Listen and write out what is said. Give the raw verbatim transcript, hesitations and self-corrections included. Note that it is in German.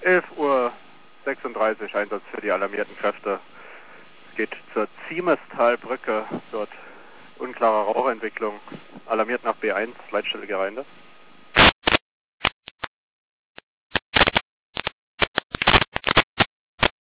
elf Uhr sechsunddreißig Einsatz für die alarmierten Kräfte. Es geht zur Ziemestalbrücke, dort unklare Rauchentwicklung. Alarmiert nach B eins, Leitstelle Gereinde.